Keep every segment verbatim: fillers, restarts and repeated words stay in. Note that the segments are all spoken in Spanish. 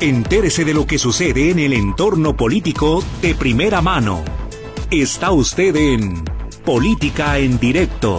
Entérese de lo que sucede en el entorno político de primera mano. Está usted en Política en Directo.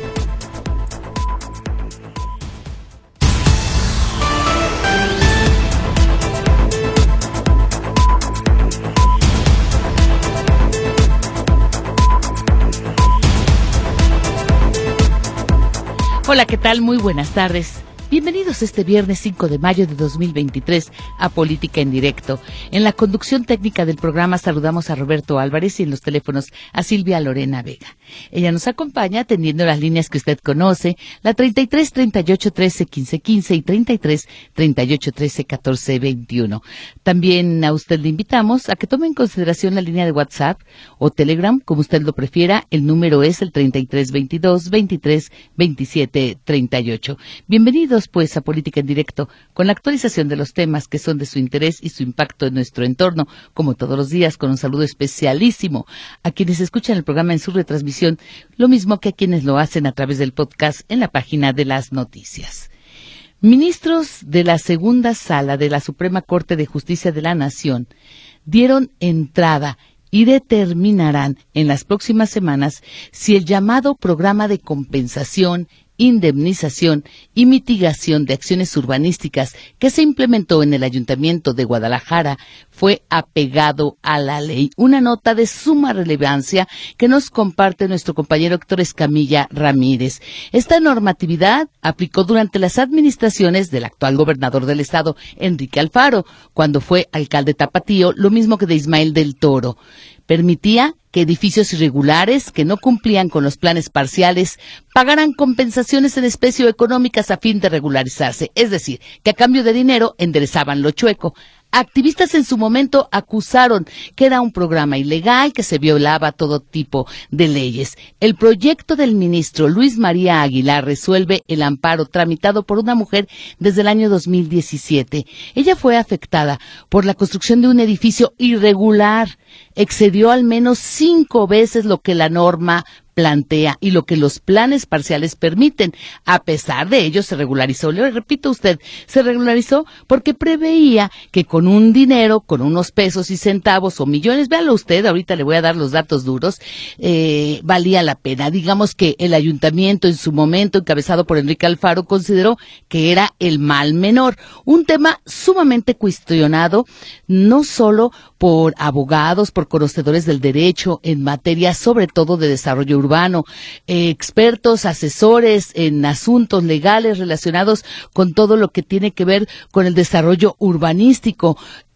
Hola, ¿qué tal? Muy buenas tardes. Bienvenidos este viernes cinco de mayo de dos mil veintitrés a Política en Directo. En la conducción técnica del programa saludamos a Roberto Álvarez y en los teléfonos a Silvia Lorena Vega. Ella nos acompaña atendiendo las líneas que usted conoce, la treinta y tres, treinta y ocho, trece, quince, quince y treinta y tres, treinta y ocho, trece, catorce, veintiuno. También a usted le invitamos a que tome en consideración la línea de WhatsApp o Telegram, como usted lo prefiera. El número es el treinta y tres, veintidós, veintitrés, veintisiete, treinta y ocho. Bienvenidos pues a Política en Directo, con la actualización de los temas que son de su interés y su impacto en nuestro entorno, como todos los días, con un saludo especialísimo a quienes escuchan el programa en su retransmisión, lo mismo que a quienes lo hacen a través del podcast en la página de las noticias. Ministros de la segunda sala de la Suprema Corte de Justicia de la Nación dieron entrada y determinarán en las próximas semanas si el llamado programa de compensación, indemnización y mitigación de acciones urbanísticas que se implementó en el Ayuntamiento de Guadalajara fue apegado a la ley. Una nota de suma relevancia que nos comparte nuestro compañero Héctor Escamilla Ramírez. Esta normatividad aplicó durante las administraciones del actual gobernador del estado, Enrique Alfaro, cuando fue alcalde tapatío, lo mismo que de Ismael del Toro. Permitía que edificios irregulares que no cumplían con los planes parciales pagaran compensaciones en especie o económicas a fin de regularizarse, es decir, que a cambio de dinero enderezaban lo chueco. Activistas en su momento acusaron que era un programa ilegal, que se violaba todo tipo de leyes. El proyecto del ministro Luis María Aguilar resuelve el amparo tramitado por una mujer desde el año dos mil diecisiete. Ella fue afectada por la construcción de un edificio irregular. Excedió al menos cinco veces lo que la norma plantea y lo que los planes parciales permiten. A pesar de ello, se regularizó. Le repito a usted, se regularizó porque preveía que con un dinero, con unos pesos y centavos o millones, véalo usted, ahorita le voy a dar los datos duros, eh, valía la pena. Digamos que el ayuntamiento en su momento, encabezado por Enrique Alfaro, consideró que era el mal menor. Un tema sumamente cuestionado, no solo por abogados, por conocedores del derecho en materia, sobre todo de desarrollo urbano, eh, expertos, asesores en asuntos legales relacionados con todo lo que tiene que ver con el desarrollo urbanístico.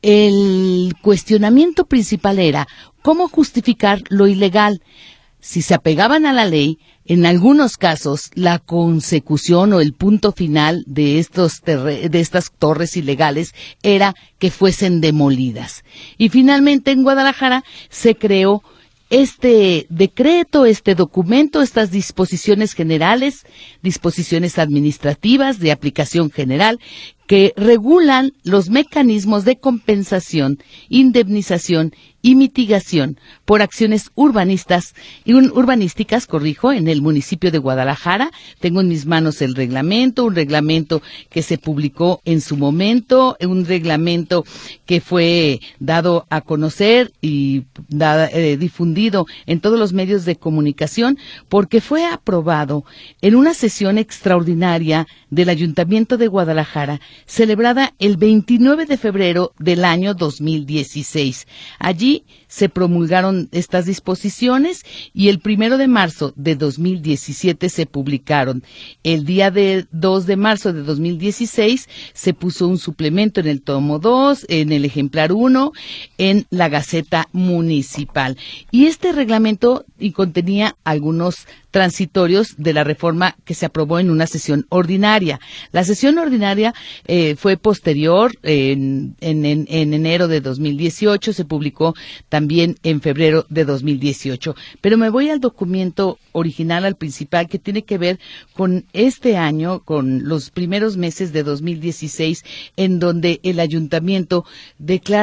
El cuestionamiento principal era cómo justificar lo ilegal. Si se apegaban a la ley, en algunos casos la consecución o el punto final de estos terre- de estas torres ilegales era que fuesen demolidas. Y finalmente en Guadalajara se creó este decreto, este documento, estas disposiciones generales, disposiciones administrativas de aplicación general que regulan los mecanismos de compensación, indemnización y mitigación por acciones urbanistas y un, urbanísticas, corrijo, en el municipio de Guadalajara. Tengo en mis manos el reglamento, un reglamento que se publicó en su momento, un reglamento que fue dado a conocer y dada, eh, difundido en todos los medios de comunicación, porque fue aprobado en una sesión extraordinaria del Ayuntamiento de Guadalajara, celebrada el veintinueve de febrero del año dos mil dieciséis. Allí se promulgaron estas disposiciones y el primero de marzo de dos mil diecisiete se publicaron. El día de dos de marzo de dos mil dieciséis se puso un suplemento en el tomo dos, en el ejemplar uno, en la Gaceta Municipal. Y este reglamento y contenía algunos transitorios de la reforma que se aprobó en una sesión ordinaria. La sesión ordinaria eh, fue posterior, en, en, en, en enero de dos mil dieciocho, se publicó también en febrero de dos mil dieciocho. Pero me voy al documento original, al principal, que tiene que ver con este año, con los primeros meses de dos mil dieciséis, en donde el ayuntamiento declara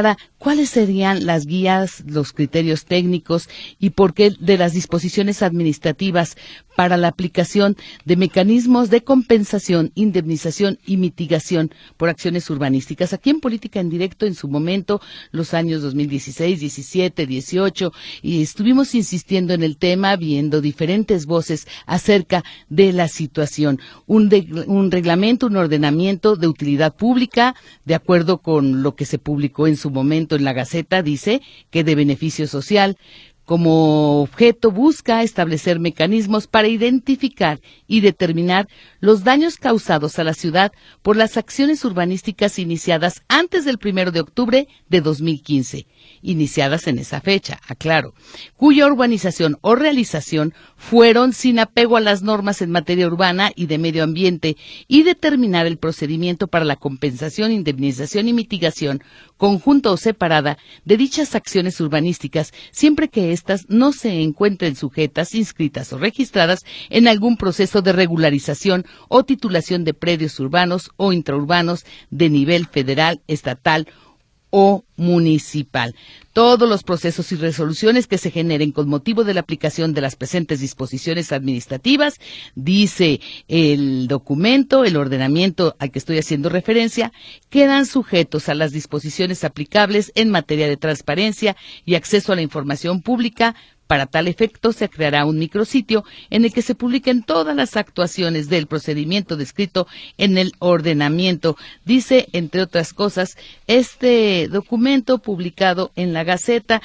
¿cuáles serían las guías, los criterios técnicos y por qué de las disposiciones administrativas para la aplicación de mecanismos de compensación, indemnización y mitigación por acciones urbanísticas? Aquí en Política en Directo, en su momento, los años dos mil dieciséis, diecisiete, dieciocho, y estuvimos insistiendo en el tema, viendo diferentes voces acerca de la situación. Un, de, un reglamento, un ordenamiento de utilidad pública, de acuerdo con lo que se publicó en su momento en la Gaceta, dice que de beneficio social. Como objeto busca establecer mecanismos para identificar y determinar los daños causados a la ciudad por las acciones urbanísticas iniciadas antes del primero de octubre de dos mil quince, iniciadas en esa fecha, aclaro, cuya urbanización o realización fueron sin apego a las normas en materia urbana y de medio ambiente, y determinar el procedimiento para la compensación, indemnización y mitigación, conjunta o separada, de dichas acciones urbanísticas, siempre que éstas no se encuentren sujetas, inscritas o registradas en algún proceso de regularización o titulación de predios urbanos o intraurbanos de nivel federal, estatal o municipal. Todos los procesos y resoluciones que se generen con motivo de la aplicación de las presentes disposiciones administrativas, dice el documento, el ordenamiento al que estoy haciendo referencia, quedan sujetos a las disposiciones aplicables en materia de transparencia y acceso a la información pública. Para tal efecto, se creará un micrositio en el que se publiquen todas las actuaciones del procedimiento descrito en el ordenamiento. Dice, entre otras cosas, este documento publicado en la Gaceta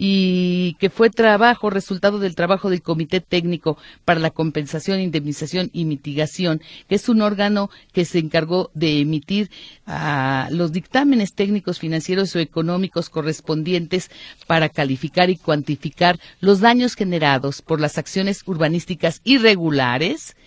y que fue trabajo, resultado del trabajo del Comité Técnico para la Compensación, Indemnización y Mitigación, que es un órgano que se encargó de emitir uh, los dictámenes técnicos, financieros o económicos correspondientes para calificar y cuantificar los daños generados por las acciones urbanísticas irregulares,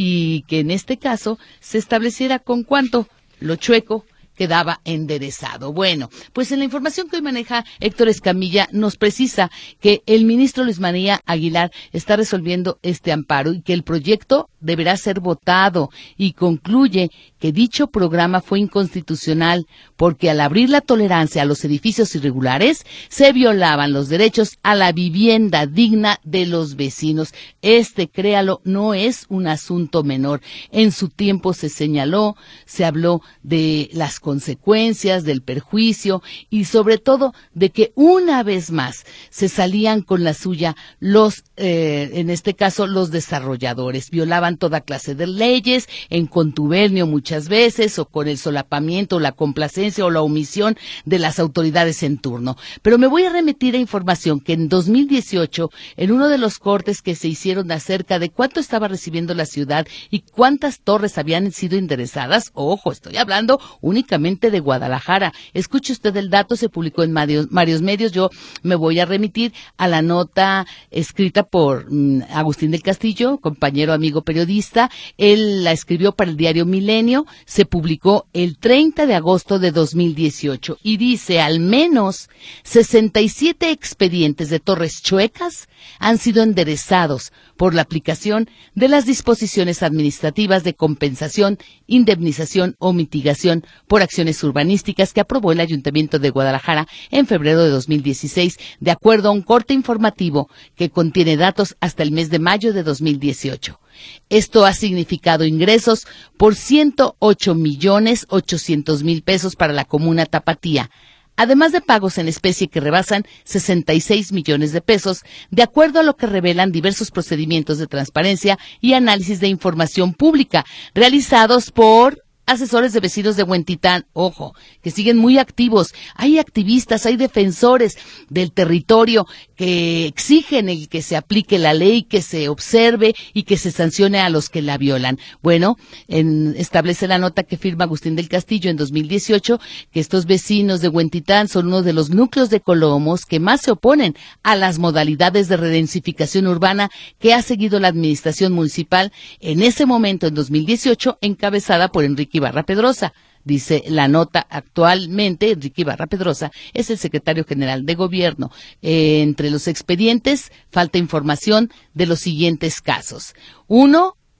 y que en este caso se estableciera con cuánto lo chueco quedaba enderezado. Bueno, pues en la información que hoy maneja Héctor Escamilla nos precisa que el ministro Luis María Aguilar está resolviendo este amparo y que el proyecto deberá ser votado, y concluye que dicho programa fue inconstitucional porque al abrir la tolerancia a los edificios irregulares se violaban los derechos a la vivienda digna de los vecinos. Este, créalo, no es un asunto menor. En su tiempo se señaló, se habló de las consecuencias, del perjuicio y sobre todo de que una vez más se salían con la suya los, eh, en este caso, los desarrolladores. Violaban toda clase de leyes, en contubernio muchas veces, o con el solapamiento, la complacencia o la omisión de las autoridades en turno. Pero me voy a remitir a información que en dos mil dieciocho, en uno de los cortes que se hicieron acerca de cuánto estaba recibiendo la ciudad y cuántas torres habían sido enderezadas, ojo, estoy hablando únicamente de Guadalajara. Escuche usted el dato, se publicó en varios, varios medios. Yo me voy a remitir a la nota escrita por mm, Agustín del Castillo, compañero, amigo periodista. Él la escribió para el diario Milenio, se publicó el treinta de agosto de dos mil dieciocho y dice: al menos sesenta y siete expedientes de torres chuecas han sido enderezados por la aplicación de las disposiciones administrativas de compensación, indemnización o mitigación por acciones urbanísticas que aprobó el Ayuntamiento de Guadalajara en febrero de dos mil dieciséis, de acuerdo a un corte informativo que contiene datos hasta el mes de mayo de dos mil dieciocho. Esto ha significado ingresos por ciento ocho millones ochocientos mil pesos para la comuna Tapatía, además de pagos en especie que rebasan sesenta y seis millones de pesos, de acuerdo a lo que revelan diversos procedimientos de transparencia y análisis de información pública realizados por asesores de vecinos de Huentitán, ojo, que siguen muy activos. Hay activistas, hay defensores del territorio que exigen el que se aplique la ley, que se observe y que se sancione a los que la violan. Bueno, en, establece la nota que firma Agustín del Castillo en dos mil dieciocho que estos vecinos de Huentitán son uno de los núcleos de Colomos que más se oponen a las modalidades de redensificación urbana que ha seguido la administración municipal en ese momento, en dos mil dieciocho, encabezada por Enrique Ibarra Pedrosa. Dice la nota, actualmente Enrique Ibarra Pedrosa es el secretario general de gobierno. Eh, entre los expedientes falta información de los siguientes casos. Uno,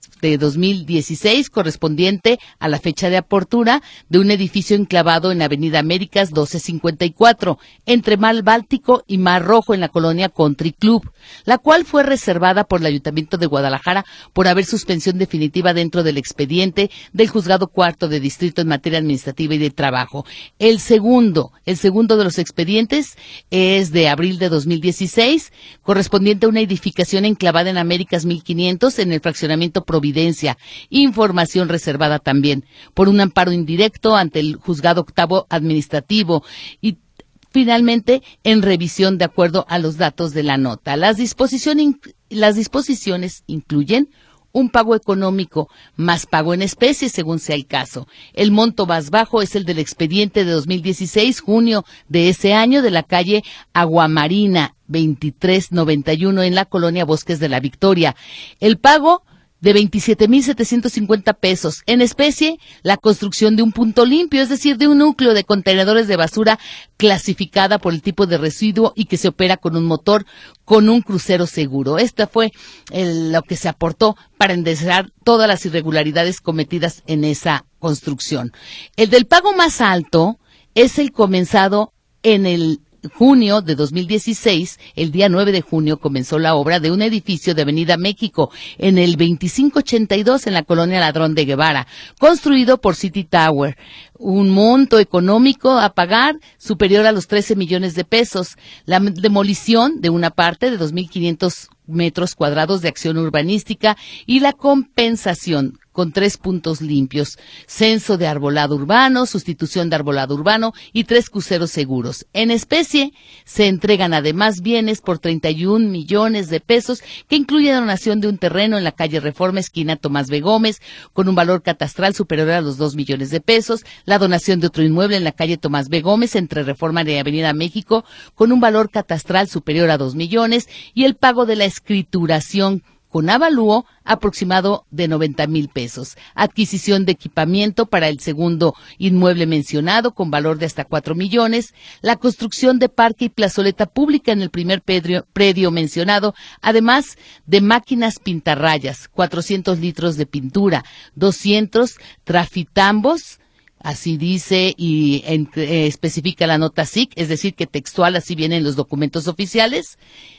de dos mil dieciséis, correspondiente a la fecha de apertura de un edificio enclavado en Avenida Américas doce cincuenta y cuatro, entre Mar Báltico y Mar Rojo en la colonia Country Club, la cual fue reservada por el Ayuntamiento de Guadalajara por haber suspensión definitiva dentro del expediente del Juzgado Cuarto de Distrito en materia administrativa y de trabajo. El segundo, el segundo de los expedientes es de abril de dos mil dieciséis, correspondiente a una edificación enclavada en Américas mil quinientos en el fraccionamiento Providencia. Información reservada también por un amparo indirecto ante el Juzgado Octavo Administrativo y finalmente en revisión de acuerdo a los datos de la nota. Las disposiciones, las disposiciones incluyen un pago económico más pago en especie según sea el caso. El monto más bajo es el del expediente de dos mil dieciséis, junio de ese año, de la calle Aguamarina veintitrés noventa y uno en la colonia Bosques de la Victoria. El pago de veintisiete mil setecientos cincuenta pesos. En especie, la construcción de un punto limpio, es decir, de un núcleo de contenedores de basura clasificada por el tipo de residuo y que se opera con un motor con un crucero seguro. Esta fue el, lo que se aportó para enderezar todas las irregularidades cometidas en esa construcción. El del pago más alto es el comenzado en el junio de dos mil dieciséis, el día nueve de junio, comenzó la obra de un edificio de Avenida México en el veinticinco ochenta y dos en la colonia Ladrón de Guevara, construido por City Tower. Un monto económico a pagar superior a los trece millones de pesos. La demolición de una parte de dos mil quinientos metros cuadrados de acción urbanística y la compensación con tres puntos limpios, censo de arbolado urbano, sustitución de arbolado urbano y tres cruceros seguros. En especie, se entregan además bienes por treinta y un millones de pesos, que incluye la donación de un terreno en la calle Reforma, esquina Tomás B. Gómez, con un valor catastral superior a los dos millones de pesos, la donación de otro inmueble en la calle Tomás B. Gómez, entre Reforma y Avenida México, con un valor catastral superior a dos millones, y el pago de la escrituración con avalúo aproximado de noventa mil pesos. Adquisición de equipamiento para el segundo inmueble mencionado con valor de hasta cuatro millones. La construcción de parque y plazoleta pública en el primer predio, predio mencionado, además de máquinas pintarrayas, cuatrocientos litros de pintura, doscientos trafitambos, así dice y en, eh, especifica la nota S I C, es decir, que textual así vienen los documentos oficiales,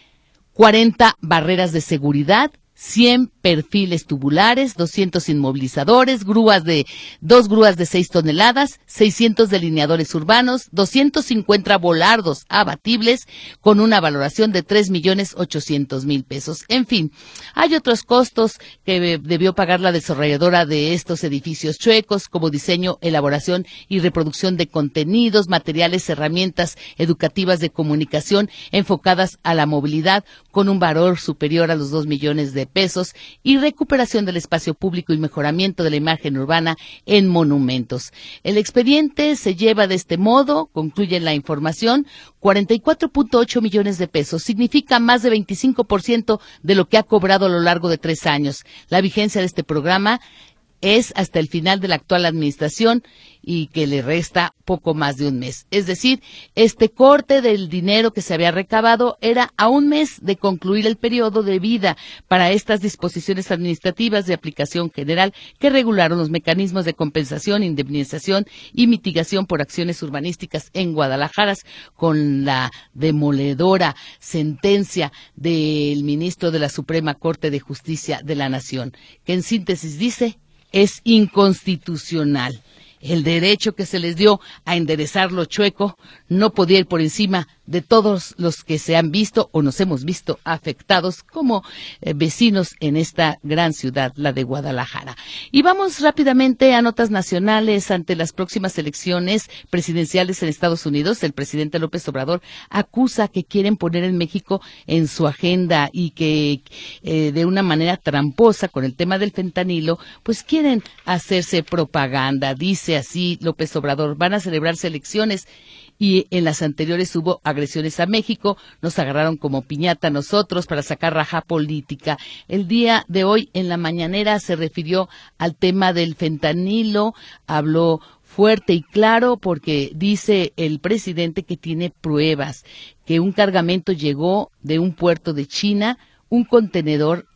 cuarenta barreras de seguridad, cien perfiles tubulares, doscientos inmovilizadores, grúas de, dos grúas de seis toneladas, seiscientos delineadores urbanos, doscientos cincuenta volardos abatibles, con una valoración de tres millones ochocientos mil pesos. En fin, hay otros costos que debió pagar la desarrolladora de estos edificios chuecos, como diseño, elaboración y reproducción de contenidos, materiales, herramientas educativas de comunicación enfocadas a la movilidad, con un valor superior a los dos millones de pesos, y recuperación del espacio público y mejoramiento de la imagen urbana en monumentos. El expediente se lleva de este modo, concluye la información, cuarenta y cuatro punto ocho millones de pesos. Significa más de veinticinco por ciento de lo que ha cobrado a lo largo de tres años. La vigencia de este programa es hasta el final de la actual administración y que le resta poco más de un mes. Es decir, este corte del dinero que se había recabado era a un mes de concluir el periodo de vida para estas disposiciones administrativas de aplicación general que regularon los mecanismos de compensación, indemnización y mitigación por acciones urbanísticas en Guadalajara, con la demoledora sentencia del ministro de la Suprema Corte de Justicia de la Nación, que en síntesis dice: es inconstitucional. El derecho que se les dio a enderezar lo chueco no podía ir por encima de todos los que se han visto o nos hemos visto afectados como eh, vecinos en esta gran ciudad, la de Guadalajara. Y vamos rápidamente a notas nacionales. Ante las próximas elecciones presidenciales en Estados Unidos, el presidente López Obrador acusa que quieren poner en México en su agenda y que eh, de una manera tramposa con el tema del fentanilo, pues quieren hacerse propaganda. Dice así López Obrador: van a celebrarse elecciones y en las anteriores hubo agresiones a México, nos agarraron como piñata nosotros para sacar raja política. El día de hoy en la mañanera se refirió al tema del fentanilo, habló fuerte y claro porque dice el presidente que tiene pruebas, que un cargamento llegó de un puerto de China, un contenedor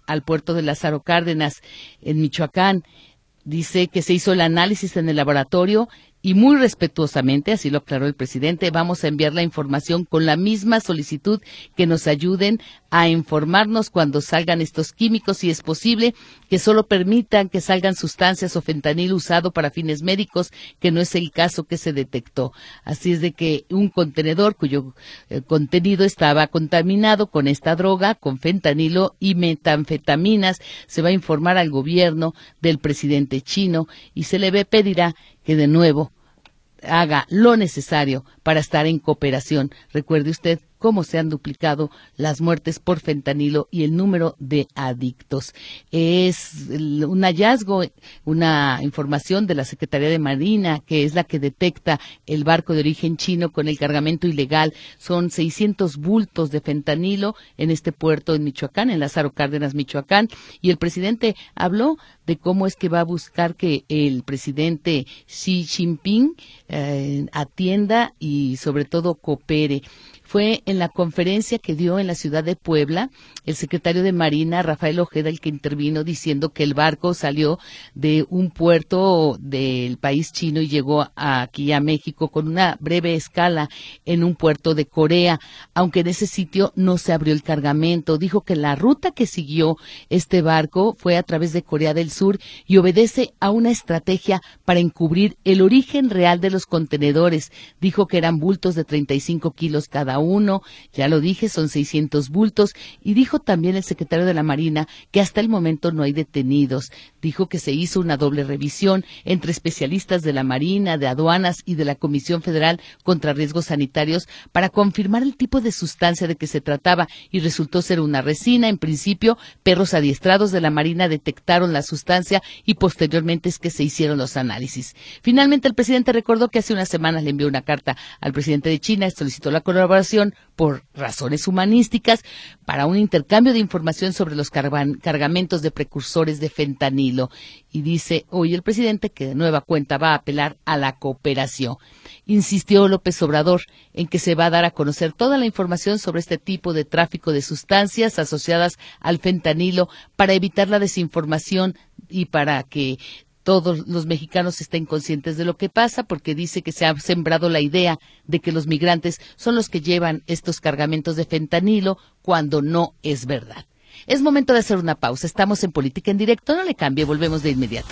al puerto de Lázaro Cárdenas, en Michoacán. Dice que se hizo el análisis en el laboratorio y muy respetuosamente, así lo aclaró el presidente, vamos a enviar la información con la misma solicitud que nos ayuden a informarnos cuando salgan estos químicos, si es posible, que solo permitan que salgan sustancias o fentanilo usado para fines médicos, que no es el caso que se detectó. Así es de que un contenedor cuyo eh, contenido estaba contaminado con esta droga, con fentanilo y metanfetaminas, se va a informar al gobierno del presidente chino y se le pedirá que de nuevo haga lo necesario para estar en cooperación. Recuerde usted cómo se han duplicado las muertes por fentanilo y el número de adictos. Es un hallazgo, una información de la Secretaría de Marina, que es la que detecta el barco de origen chino con el cargamento ilegal. Son seiscientos bultos de fentanilo en este puerto en Michoacán, en Lázaro Cárdenas, Michoacán, y el presidente habló de cómo es que va a buscar que el presidente Xi Jinping eh, atienda y sobre todo coopere. Fue en la conferencia que dio en la ciudad de Puebla el secretario de Marina, Rafael Ojeda, el que intervino diciendo que el barco salió de un puerto del país chino y llegó aquí a México con una breve escala en un puerto de Corea, aunque en ese sitio no se abrió el cargamento. Dijo que la ruta que siguió este barco fue a través de Corea del Sur y obedece a una estrategia para encubrir el origen real de los contenedores. Dijo que eran bultos de treinta y cinco kilos cada uno, ya lo dije, son seiscientos bultos, y dijo también el secretario de la Marina que hasta el momento no hay detenidos. Dijo que se hizo una doble revisión entre especialistas de la Marina, de aduanas y de la Comisión Federal contra Riesgos Sanitarios para confirmar el tipo de sustancia de que se trataba y resultó ser una resina. En principio, perros adiestrados de la Marina detectaron la sustancia y posteriormente es que se hicieron los análisis. Finalmente, el presidente recordó que hace unas semanas le envió una carta al presidente de China, solicitó la colaboración por razones humanísticas para un intercambio de información sobre los cargamentos de precursores de fentanilo. Y dice hoy el presidente que de nueva cuenta va a apelar a la cooperación. Insistió López Obrador en que se va a dar a conocer toda la información sobre este tipo de tráfico de sustancias asociadas al fentanilo para evitar la desinformación y para que todos los mexicanos estén conscientes de lo que pasa, porque dice que se ha sembrado la idea de que los migrantes son los que llevan estos cargamentos de fentanilo, cuando no es verdad. Es momento de hacer una pausa. Estamos en Política en Directo. No le cambie, volvemos de inmediato.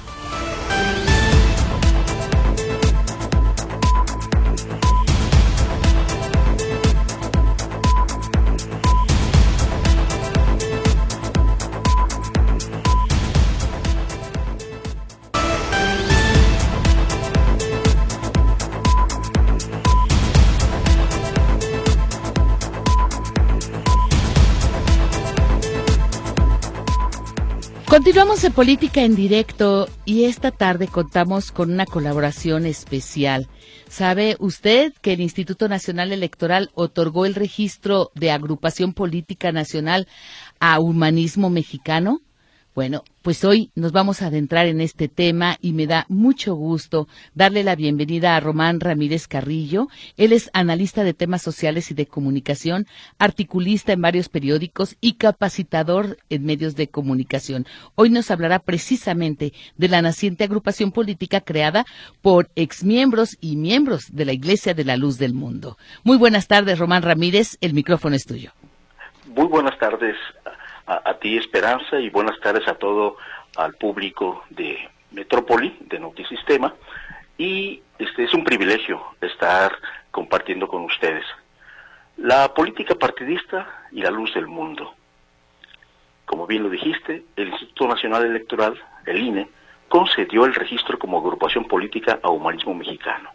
Continuamos en Política en Directo y esta tarde contamos con una colaboración especial. ¿Sabe usted que el Instituto Nacional Electoral otorgó el registro de agrupación política nacional a Humanismo Mexicano? Bueno, pues hoy nos vamos a adentrar en este tema y me da mucho gusto darle la bienvenida a Román Ramírez Carrillo. Él es analista de temas sociales y de comunicación, articulista en varios periódicos y capacitador en medios de comunicación. Hoy nos hablará precisamente de la naciente agrupación política creada por exmiembros y miembros de la Iglesia de la Luz del Mundo. Muy buenas tardes, Román Ramírez, el micrófono es tuyo. Muy buenas tardes. A, a ti, Esperanza, y buenas tardes a todo al público de Metrópoli, de Notisistema, y este es un privilegio estar compartiendo con ustedes la política partidista y la luz del mundo. Como bien lo dijiste, el Instituto Nacional Electoral, el I N E, concedió el registro como agrupación política a Humanismo Mexicano.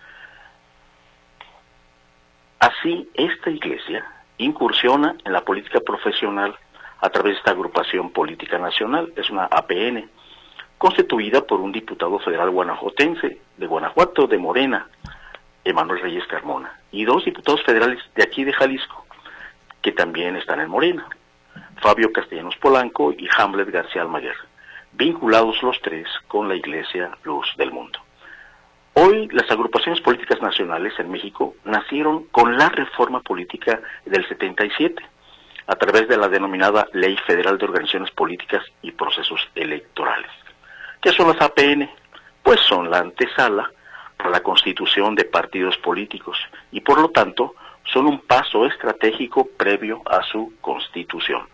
Así, esta iglesia incursiona en la política profesional a través de esta agrupación política nacional. Es una A P N, constituida por un diputado federal guanajuatense, de Guanajuato, de Morena, Emanuel Reyes Carmona, y dos diputados federales de aquí de Jalisco, que también están en Morena, Fabio Castellanos Polanco y Hamlet García Almaguer, vinculados los tres con la Iglesia Luz del Mundo. Hoy las agrupaciones políticas nacionales en México nacieron con la reforma política del setenta y siete, a través de la denominada Ley Federal de Organizaciones Políticas y Procesos Electorales. ¿Qué son las A P N? Pues son la antesala para la constitución de partidos políticos y por lo tanto son un paso estratégico previo a su constitución.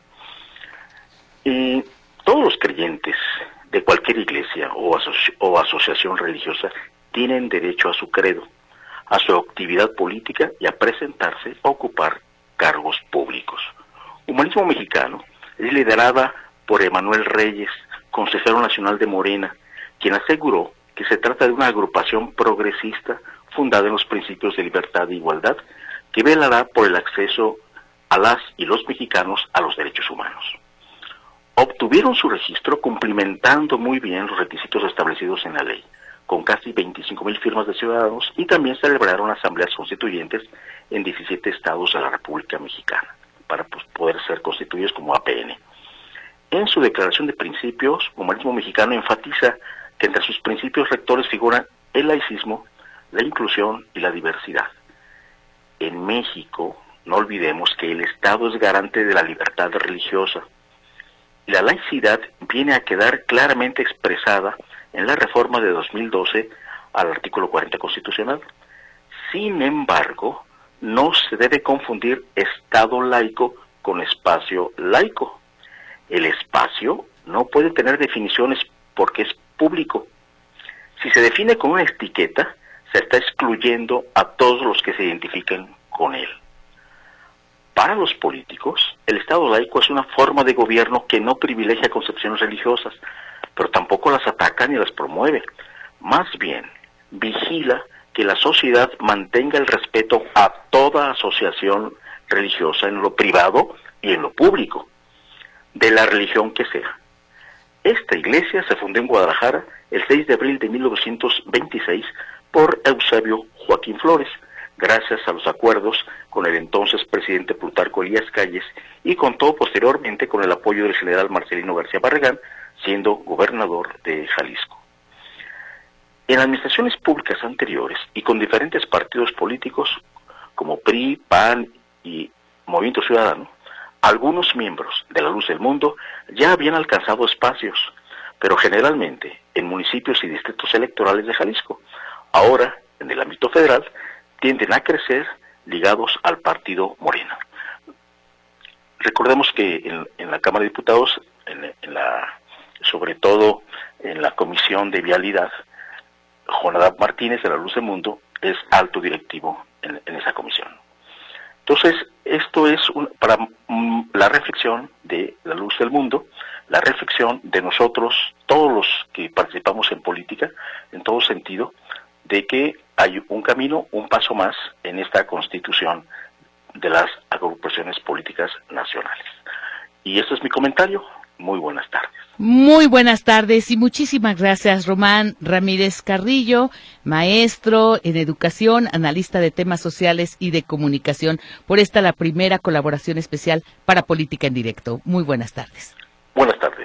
Y todos los creyentes de cualquier iglesia o, asoci- o asociación religiosa tienen derecho a su credo, a su actividad política y a presentarse a ocupar cargos públicos. Humanismo Mexicano es liderada por Emanuel Reyes, consejero nacional de Morena, quien aseguró que se trata de una agrupación progresista fundada en los principios de libertad e igualdad que velará por el acceso a las y los mexicanos a los derechos humanos. Obtuvieron su registro cumplimentando muy bien los requisitos establecidos en la ley, con casi veinticinco mil firmas de ciudadanos, y también celebraron asambleas constituyentes en diecisiete estados de la República Mexicana, para pues, poder ser constituidos como A P N. En su declaración de principios, Humanismo Mexicano enfatiza que entre sus principios rectores figuran el laicismo, la inclusión y la diversidad. En México, no olvidemos que el Estado es garante de la libertad religiosa. La laicidad viene a quedar claramente expresada en la reforma de dos mil doce al artículo cuarenta constitucional. Sin embargo, no se debe confundir Estado laico con espacio laico. El espacio no puede tener definiciones porque es público. Si se define con una etiqueta, se está excluyendo a todos los que se identifiquen con él. Para los políticos, el Estado laico es una forma de gobierno que no privilegia concepciones religiosas, pero tampoco las ataca ni las promueve. Más bien, vigila que la sociedad mantenga el respeto a toda asociación religiosa en lo privado y en lo público, de la religión que sea. Esta iglesia se fundó en Guadalajara el seis de abril de mil novecientos veintiséis por Eusebio Joaquín Flores, gracias a los acuerdos con el entonces presidente Plutarco Elías Calles, y contó posteriormente con el apoyo del general Marcelino García Barragán, siendo gobernador de Jalisco. En administraciones públicas anteriores y con diferentes partidos políticos como P R I, P A N y Movimiento Ciudadano, algunos miembros de la Luz del Mundo ya habían alcanzado espacios, pero generalmente en municipios y distritos electorales de Jalisco. Ahora, en el ámbito federal, tienden a crecer ligados al partido Morena. Recordemos que en, en la Cámara de Diputados, en, en la, sobre todo en la Comisión de Vialidad, Jonadab Martínez de la Luz del Mundo es alto directivo en, en esa comisión. Entonces, esto es un, para mm, la reflexión de la Luz del Mundo, la reflexión de nosotros, todos los que participamos en política, en todo sentido, de que hay un camino, un paso más en esta constitución de las agrupaciones políticas nacionales. Y este es mi comentario. Muy buenas tardes. Muy buenas tardes y muchísimas gracias, Román Ramírez Carrillo, maestro en educación, analista de temas sociales y de comunicación, por esta la primera colaboración especial para Política en Directo. Muy buenas tardes. Buenas tardes.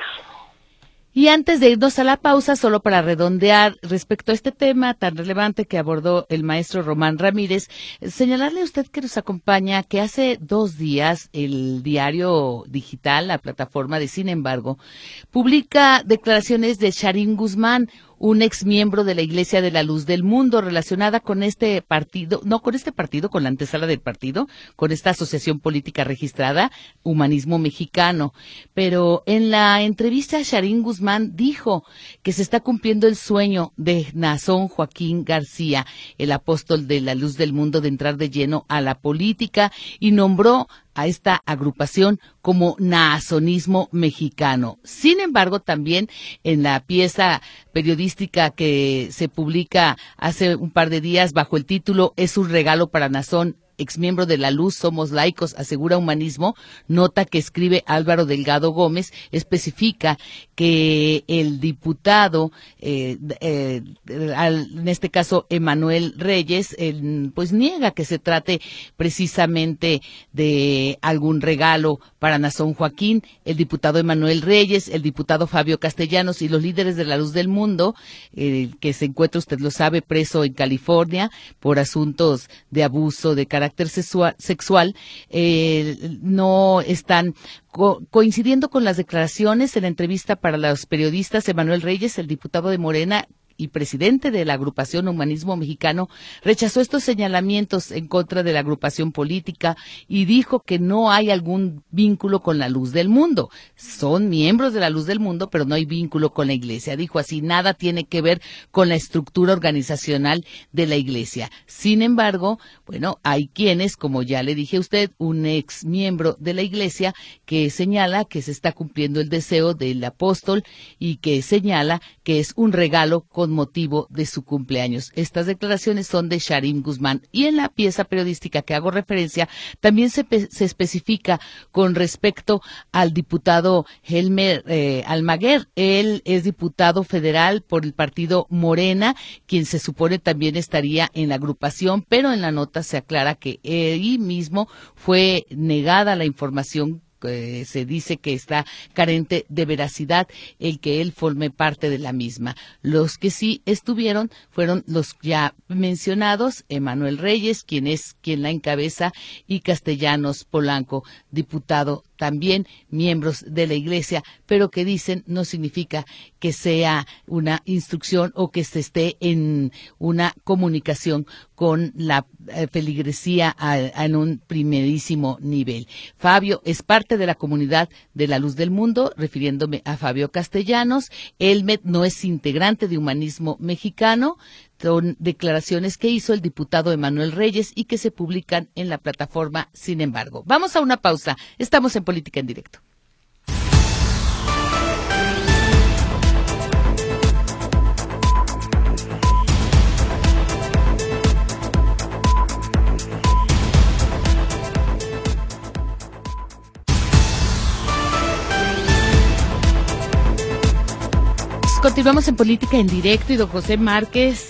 Y antes de irnos a la pausa, solo para redondear respecto a este tema tan relevante que abordó el maestro Román Ramírez, señalarle a usted que nos acompaña que hace dos días el diario digital, la plataforma de Sin Embargo, publica declaraciones de Sharín Guzmán, un ex miembro de la Iglesia de la Luz del Mundo, relacionada con este partido, no con este partido, con la antesala del partido, con esta asociación política registrada, Humanismo Mexicano. Pero en la entrevista, Sharín Guzmán dijo que se está cumpliendo el sueño de Naasón Joaquín García, el apóstol de la Luz del Mundo, de entrar de lleno a la política, y nombró a esta agrupación como Naasonismo Mexicano. Sin embargo, también en la pieza periodística que se publica hace un par de días bajo el título "Es un regalo para Naasón, exmiembro de la Luz, somos laicos, asegura Humanismo", nota que escribe Álvaro Delgado Gómez, especifica que el diputado, eh, eh, al, en este caso Emanuel Reyes, eh, pues niega que se trate precisamente de algún regalo para Naasón Joaquín. El diputado Emanuel Reyes, el diputado Fabio Castellanos y los líderes de la Luz del Mundo, eh, que se encuentra, usted lo sabe, preso en California por asuntos de abuso de carácter carácter sexual eh, no están co- coincidiendo con las declaraciones en la entrevista para los periodistas. Emanuel Reyes, el diputado de Morena y presidente de la agrupación Humanismo Mexicano, rechazó estos señalamientos en contra de la agrupación política y dijo que no hay algún vínculo con la Luz del Mundo. Son miembros de la Luz del Mundo, pero no hay vínculo con la Iglesia. Dijo así, nada tiene que ver con la estructura organizacional de la Iglesia. Sin embargo, bueno, hay quienes, como ya le dije a usted, un ex miembro de la Iglesia que señala que se está cumpliendo el deseo del apóstol y que señala que es un regalo con motivo de su cumpleaños. Estas declaraciones son de Sharim Guzmán. Y en la pieza periodística que hago referencia, también se, se especifica con respecto al diputado Helmer eh, Almaguer. Él es diputado federal por el partido Morena, quien se supone también estaría en la agrupación, pero en la nota se aclara que ahí mismo fue negada la información. Eh, se dice que está carente de veracidad el que él forme parte de la misma. Los que sí estuvieron fueron los ya mencionados, Emanuel Reyes, quien es quien la encabeza, y Castellanos Polanco, diputado también, miembros de la Iglesia, pero que dicen no significa que sea una instrucción o que se esté en una comunicación con la eh, feligresía a, a, en un primerísimo nivel. Fabio es parte de la comunidad de la Luz del Mundo, refiriéndome a Fabio Castellanos. Elmet no es integrante de Humanismo Mexicano. Son declaraciones que hizo el diputado Emanuel Reyes y que se publican en la plataforma Sin Embargo. Vamos a una pausa. Estamos en Política en Directo. Continuamos en Política en Directo y don José Márquez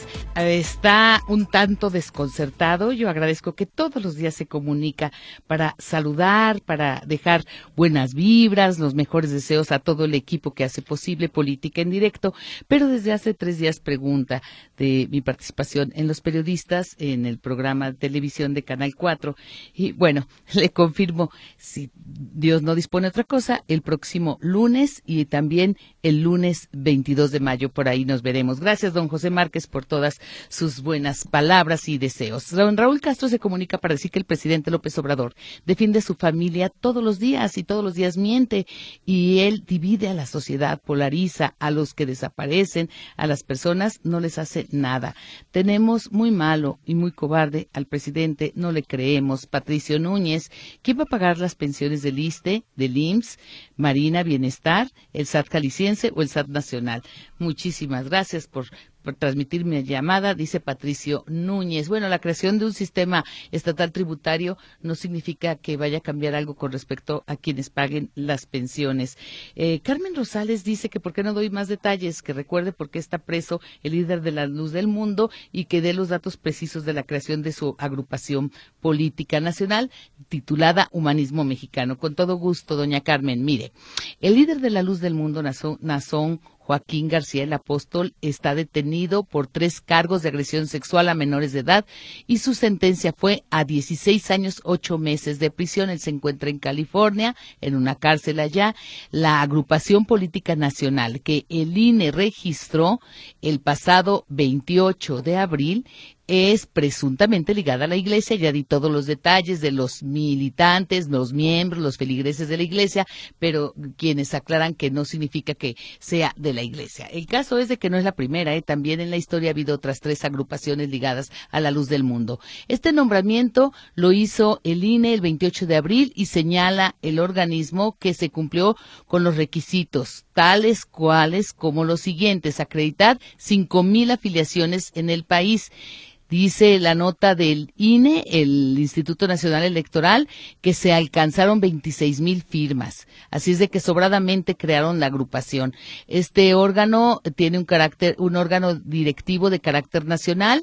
está un tanto desconcertado. Yo agradezco que todos los días se comunica para saludar, para dejar buenas vibras, los mejores deseos a todo el equipo que hace posible Política en Directo, pero desde hace tres días pregunta de mi participación en Los Periodistas, en el programa de televisión de Canal cuatro, y bueno, le confirmo, si Dios no dispone otra cosa, el próximo lunes y también el lunes veintidós de mayo, por ahí nos veremos. Gracias, don José Márquez, por todas sus buenas palabras y deseos. Don Raúl Castro se comunica para decir que el presidente López Obrador defiende a su familia todos los días y todos los días miente, y él divide a la sociedad, polariza a los que desaparecen, a las personas no les hace nada. Tenemos muy malo y muy cobarde al presidente, no le creemos. Patricio Núñez, ¿quién va a pagar las pensiones del ISSSTE, del I M S S, Marina Bienestar, el S A T Jalisciense o el S A T Nacional? Muchísimas gracias por por transmitir mi llamada, dice Patricio Núñez. Bueno, la creación de un sistema estatal tributario no significa que vaya a cambiar algo con respecto a quienes paguen las pensiones. Eh, Carmen Rosales dice que por qué no doy más detalles, que recuerde por qué está preso el líder de la Luz del Mundo y que dé los datos precisos de la creación de su agrupación política nacional titulada Humanismo Mexicano. Con todo gusto, doña Carmen. Mire, el líder de la Luz del Mundo, Nazón, Nazón Joaquín García el Apóstol, está detenido por tres cargos de agresión sexual a menores de edad y su sentencia fue a dieciséis años, ocho meses de prisión. Él se encuentra en California, en una cárcel allá. La agrupación política nacional que el I N E registró el pasado veintiocho de abril es presuntamente ligada a la Iglesia. Ya di todos los detalles de los militantes, los miembros, los feligreses de la Iglesia, pero quienes aclaran que no significa que sea de la Iglesia. El caso es de que no es la primera, ¿eh? También en la historia ha habido otras tres agrupaciones ligadas a la Luz del Mundo. Este nombramiento lo hizo el I N E el veintiocho de abril y señala el organismo que se cumplió con los requisitos, tales cuales como los siguientes: acreditar cinco mil afiliaciones en el país. Dice la nota del I N E, el Instituto Nacional Electoral, que se alcanzaron veintiséis mil firmas. Así es de que sobradamente crearon la agrupación. Este órgano tiene un carácter, un órgano directivo de carácter nacional,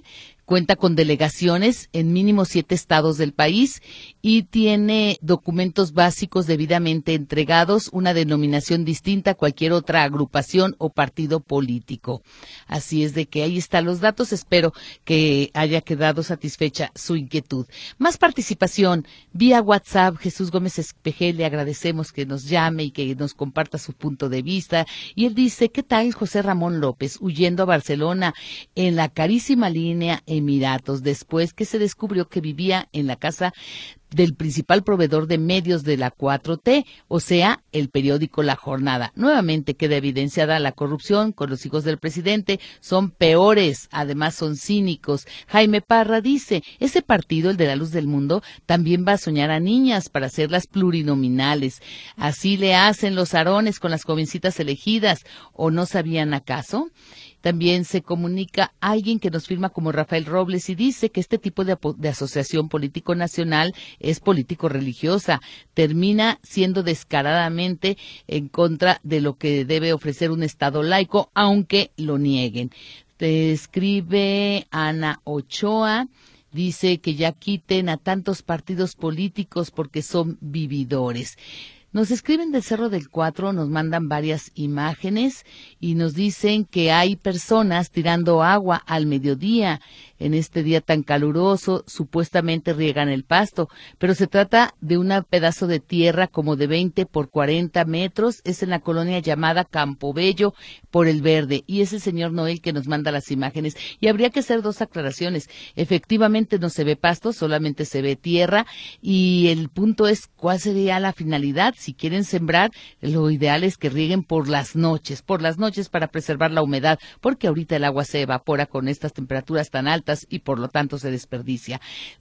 Cuenta con delegaciones en mínimo siete estados del país y tiene documentos básicos debidamente entregados, una denominación distinta a cualquier otra agrupación o partido político. Así es de que ahí están los datos. Espero que haya quedado satisfecha su inquietud. Más participación vía WhatsApp. Jesús Gómez Espejel, le agradecemos que nos llame y que nos comparta su punto de vista. Y él dice, ¿qué tal José Ramón López huyendo a Barcelona en la carísima línea Emiratos, después que se descubrió que vivía en la casa del principal proveedor de medios de la cuatro T, o sea, el periódico La Jornada? Nuevamente queda evidenciada la corrupción con los hijos del presidente, son peores, además son cínicos. Jaime Parra dice, ese partido, el de la Luz del Mundo, también va a soñar a niñas para hacerlas plurinominales. Así le hacen los arones con las jovencitas elegidas, ¿o no sabían acaso? También se comunica alguien que nos firma como Rafael Robles y dice que este tipo de, de asociación político nacional es político-religiosa. Termina siendo descaradamente en contra de lo que debe ofrecer un Estado laico, aunque lo nieguen. Te escribe Ana Ochoa. Dice que ya quiten a tantos partidos políticos porque son vividores. Nos escriben del Cerro del Cuatro, nos mandan varias imágenes y nos dicen que hay personas tirando agua al mediodía. En este día tan caluroso, supuestamente riegan el pasto, pero se trata de un pedazo de tierra como de veinte por cuarenta metros. Es en la colonia llamada Campobello por el Verde, y es el señor Noel que nos manda las imágenes. Y habría que hacer dos aclaraciones. Efectivamente no se ve pasto, solamente se ve tierra, y el punto es cuál sería la finalidad. Si quieren sembrar, lo ideal es que rieguen por las noches, por las noches para preservar la humedad, porque ahorita el agua se evapora con estas temperaturas tan altas y por lo tanto se desperdicia.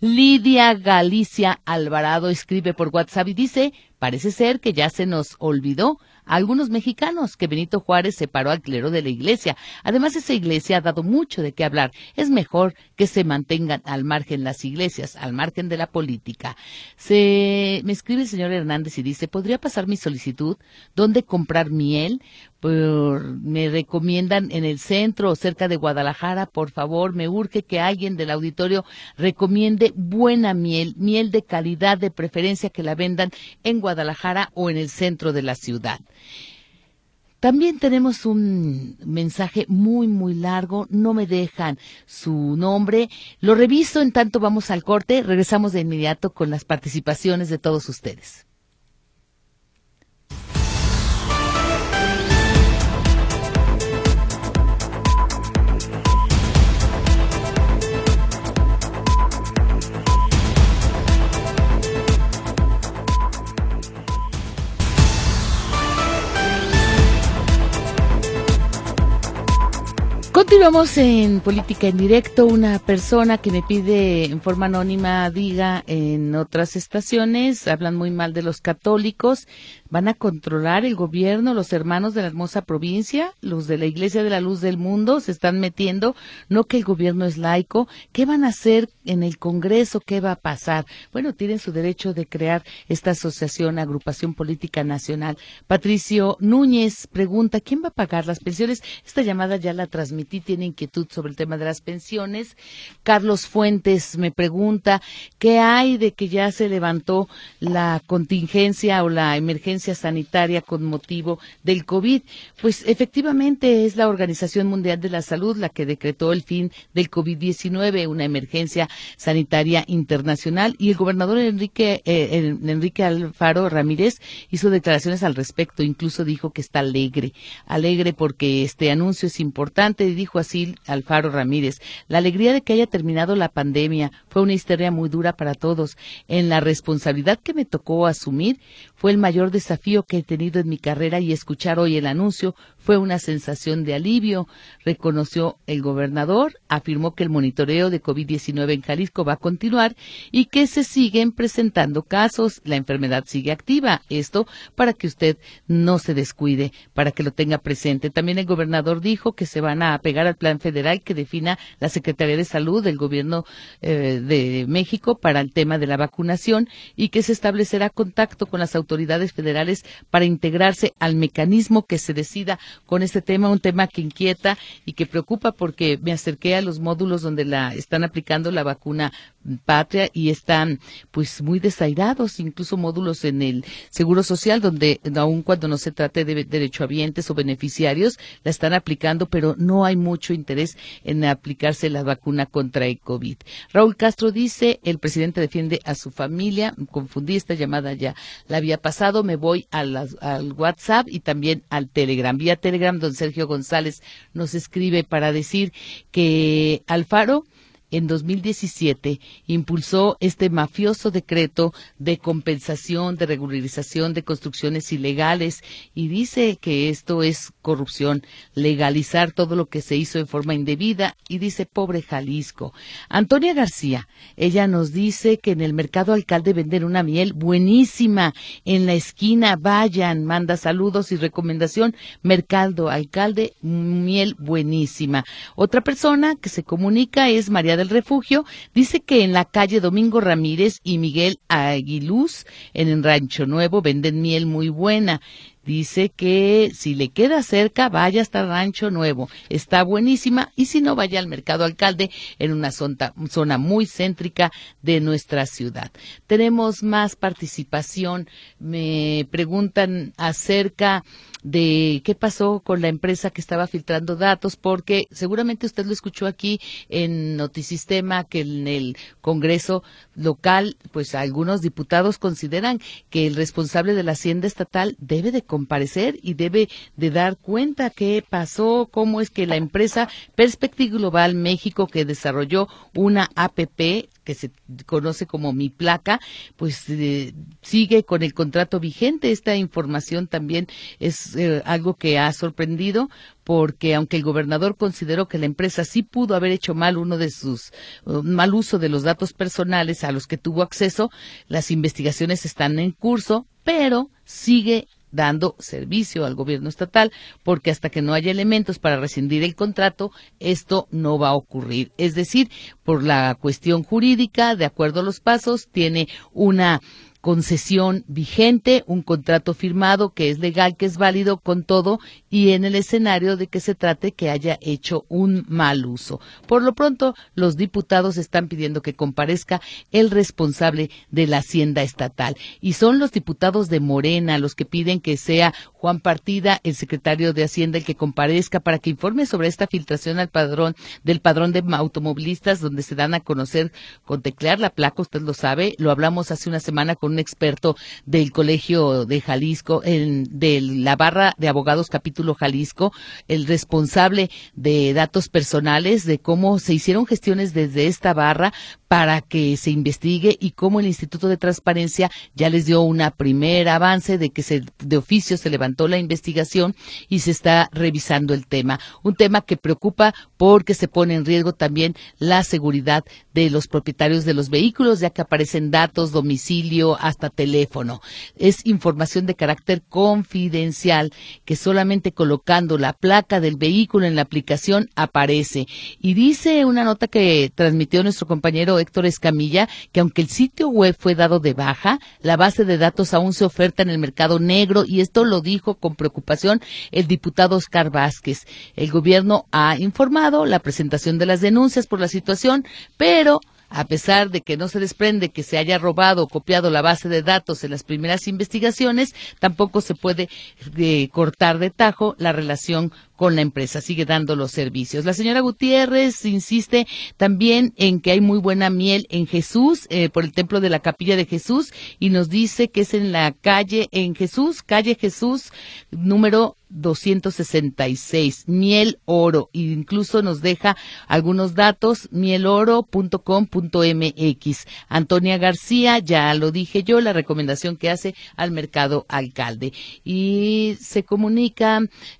Lidia Galicia Alvarado escribe por WhatsApp y dice, parece ser que ya se nos olvidó a algunos mexicanos que Benito Juárez separó al clero de la iglesia. Además, esa iglesia ha dado mucho de qué hablar. Es mejor que se mantengan al margen las iglesias, al margen de la política. Se me escribe el señor Hernández y dice, ¿podría pasar mi solicitud? ¿Dónde comprar miel? Por, me recomiendan en el centro o cerca de Guadalajara. Por favor, me urge que alguien del auditorio recomiende buena miel, miel de calidad, de preferencia que la vendan en Guadalajara o en el centro de la ciudad. También tenemos un mensaje muy, muy largo. No me dejan su nombre. Lo reviso, en tanto vamos al corte. Regresamos de inmediato con las participaciones de todos ustedes. Continuamos en Política en Directo. Una persona que me pide en forma anónima diga en otras estaciones, hablan muy mal de los católicos. ¿Van a controlar el gobierno los hermanos de la hermosa provincia? ¿Los de la Iglesia de la Luz del Mundo se están metiendo? ¿No que el gobierno es laico? ¿Qué van a hacer en el Congreso? ¿Qué va a pasar? Bueno, tienen su derecho de crear esta asociación, agrupación política nacional. Patricio Núñez pregunta, ¿quién va a pagar las pensiones? Esta llamada ya la transmití, tiene inquietud sobre el tema de las pensiones. Carlos Fuentes me pregunta, ¿qué hay de que ya se levantó la contingencia o la emergencia sanitaria con motivo del COVID? Pues efectivamente es la Organización Mundial de la Salud la que decretó el fin del COVID diecinueve, una emergencia sanitaria internacional, y el gobernador Enrique eh, Enrique Alfaro Ramírez hizo declaraciones al respecto. Incluso dijo que está alegre, alegre porque este anuncio es importante, y dijo así Alfaro Ramírez: la alegría de que haya terminado la pandemia fue una histeria muy dura para todos. En la responsabilidad que me tocó asumir fue el mayor desafío que he tenido en mi carrera, y escuchar hoy el anuncio fue una sensación de alivio, reconoció el gobernador. Afirmó que el monitoreo de COVID diecinueve en Jalisco va a continuar y que se siguen presentando casos, la enfermedad sigue activa. Esto para que usted no se descuide, para que lo tenga presente. También el gobernador dijo que se van a apegar al plan federal que defina la Secretaría de Salud del Gobierno eh, de México para el tema de la vacunación, y que se establecerá contacto con las autoridades federales legales para integrarse al mecanismo que se decida con este tema, un tema que inquieta y que preocupa porque me acerqué a los módulos donde la están aplicando la vacuna Patria y están pues muy desairados, incluso módulos en el Seguro Social donde aun cuando no se trate de derechohabientes o beneficiarios la están aplicando, pero no hay mucho interés en aplicarse la vacuna contra el COVID. Raúl Castro dice, el presidente defiende a su familia, confundí, esta llamada ya la había pasado, me voy a la, al WhatsApp y también al Telegram. Vía Telegram, don Sergio González nos escribe para decir que Alfaro en dos mil diecisiete impulsó este mafioso decreto de compensación, de regularización de construcciones ilegales y dice que esto es corrupción, legalizar todo lo que se hizo en forma indebida y dice pobre Jalisco. Antonia García, ella nos dice que en el mercado Alcalde venden una miel buenísima en la esquina, vayan, manda saludos y recomendación, mercado Alcalde, miel buenísima. Otra persona que se comunica es María del Refugio, dice que en la calle Domingo Ramírez y Miguel Aguiluz, en el Rancho Nuevo, venden miel muy buena. Dice que si le queda cerca, vaya hasta Rancho Nuevo. Está buenísima y si no, vaya al Mercado Alcalde en una zona, zona muy céntrica de nuestra ciudad. Tenemos más participación. Me preguntan acerca de qué pasó con la empresa que estaba filtrando datos, porque seguramente usted lo escuchó aquí en Notisistema, que en el Congreso local, pues algunos diputados consideran que el responsable de la Hacienda Estatal debe de comparecer y debe de dar cuenta qué pasó, cómo es que la empresa Perspectiva Global México, que desarrolló una app que se conoce como Mi Placa, pues eh, sigue con el contrato vigente. Esta información también es eh, algo que ha sorprendido, porque aunque el gobernador consideró que la empresa sí pudo haber hecho mal uno de sus uh, mal uso de los datos personales a los que tuvo acceso, las investigaciones están en curso, pero sigue dando servicio al gobierno estatal, porque hasta que no haya elementos para rescindir el contrato, esto no va a ocurrir. Es decir, por la cuestión jurídica, de acuerdo a los pasos, tiene una concesión vigente, un contrato firmado que es legal, que es válido con todo, y en el escenario de que se trate que haya hecho un mal uso. Por lo pronto, los diputados están pidiendo que comparezca el responsable de la Hacienda Estatal, y son los diputados de Morena los que piden que sea Juan Partida, el secretario de Hacienda, el que comparezca para que informe sobre esta filtración al padrón del padrón de automovilistas, donde se dan a conocer con teclear la placa, usted lo sabe, lo hablamos hace una semana con un experto del Colegio de Jalisco, en, de la barra de abogados capítulo Jalisco, el responsable de datos personales, de cómo se hicieron gestiones desde esta barra para que se investigue y cómo el Instituto de Transparencia ya les dio una primera avance de que se, de oficio se levantó la investigación y se está revisando el tema. Un tema que preocupa porque se pone en riesgo también la seguridad de los propietarios de los vehículos, ya que aparecen datos, domicilio, hasta teléfono. Es información de carácter confidencial que solamente colocando la placa del vehículo en la aplicación aparece. Y dice una nota que transmitió nuestro compañero Héctor Escamilla que aunque el sitio web fue dado de baja, la base de datos aún se oferta en el mercado negro, y esto lo dijo con preocupación el diputado Oscar Vázquez. El gobierno ha informado la presentación de las denuncias por la situación, pero a pesar de que no se desprende que se haya robado o copiado la base de datos en las primeras investigaciones, tampoco se puede eh, cortar de tajo la relación con la empresa, sigue dando los servicios. La señora Gutiérrez insiste también en que hay muy buena miel en Jesús, eh, por el templo de la Capilla de Jesús, y nos dice que es en la calle, en Jesús, calle Jesús, número doscientos sesenta y seis, Miel Oro, e incluso nos deja algunos datos, miel oro punto com punto m x. Antonia García, ya lo dije yo, la recomendación que hace al Mercado Alcalde. Y se comunica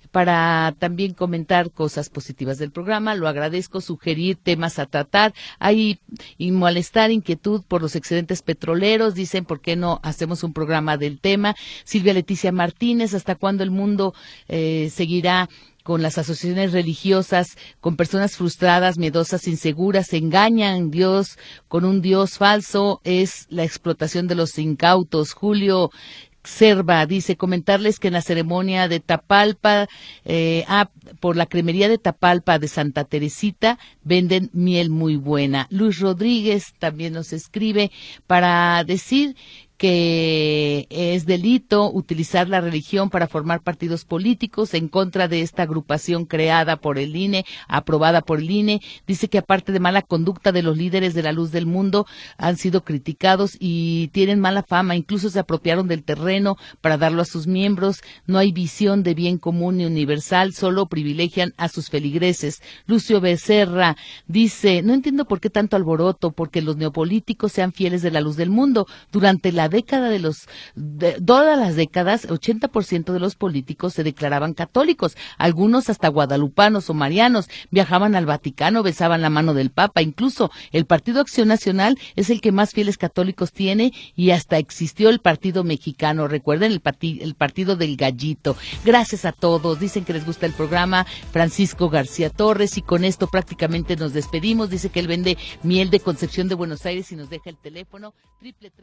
para también comentar cosas positivas del programa. Lo agradezco, sugerir temas a tratar. Hay y molestar, inquietud por los excedentes petroleros. Dicen, ¿por qué no hacemos un programa del tema? Silvia Leticia Martínez, ¿hasta cuándo el mundo eh, seguirá con las asociaciones religiosas, con personas frustradas, miedosas, inseguras, engañan Dios con un Dios falso? Es la explotación de los incautos. Julio Serva dice, comentarles que en la ceremonia de Tapalpa, eh, ah, por la cremería de Tapalpa de Santa Teresita, venden miel muy buena. Luis Rodríguez también nos escribe para decir que es delito utilizar la religión para formar partidos políticos, en contra de esta agrupación creada por el I N E, aprobada por el I N E. Dice que aparte de mala conducta de los líderes de la luz del mundo, han sido criticados y tienen mala fama, incluso se apropiaron del terreno para darlo a sus miembros. No hay visión de bien común ni universal, solo privilegian a sus feligreses. Lucio Becerra dice, no entiendo por qué tanto alboroto, porque los neopolíticos sean fieles de la luz del mundo. Durante la década de los, de, todas las décadas, ochenta por ciento de los políticos se declaraban católicos, algunos hasta guadalupanos o marianos, viajaban al Vaticano, besaban la mano del Papa, incluso el Partido Acción Nacional es el que más fieles católicos tiene y hasta existió el Partido Mexicano, recuerden el, parti, el Partido del Gallito. Gracias a todos, dicen que les gusta el programa, Francisco García Torres, y con esto prácticamente nos despedimos. Dice que él vende miel de Concepción de Buenos Aires y nos deja el teléfono triple tres